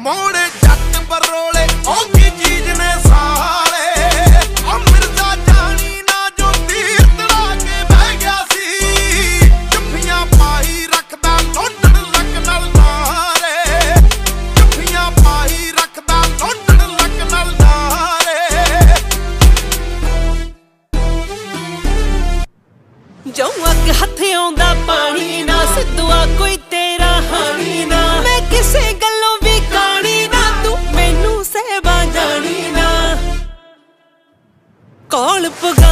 मोड़े जट बरोले औखी चीज ने साले ओ मिर्जा जानी ना जो तीर तड़ा के बह गया सी जफ्फियां पाई रखदा लोटन लक नल नारे जफ्फियां पाई रखदा लोटन लक नल नारे जो अग हथ आउंदा पानी ना सिद्धुआ कोई तेरा हानी ना मैं किसे गल्लों भी कानी ना तू मैनू सहबा जानी ना कौल पगा